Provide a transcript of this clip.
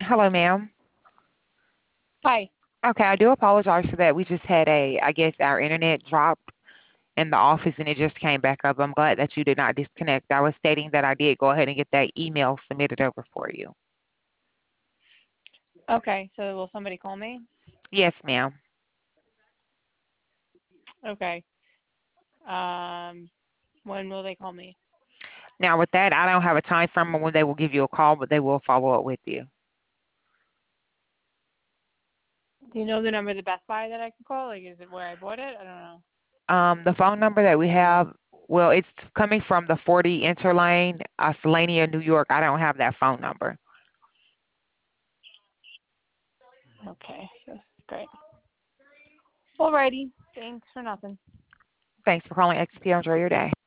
Hello, ma'am. Hi. Okay, I do apologize for that. We just had I guess our internet dropped in the office and it just came back up. I'm glad that you did not disconnect. I was stating that I did go ahead and get that email submitted over for you. Okay, so will somebody call me? Yes, ma'am. Okay. Um, when will they call me? Now, with that, I don't have a time frame on when they will give you a call, but they will follow up with you. Do you know the number of the Best Buy that I can call? Like, is it where I bought it? I don't know. The phone number that we have, well, it's coming from the 40 Interlane, Selania, New York. I don't have that phone number. Okay, so great. Alrighty. Thanks for nothing. Thanks for calling XP. Enjoy your day.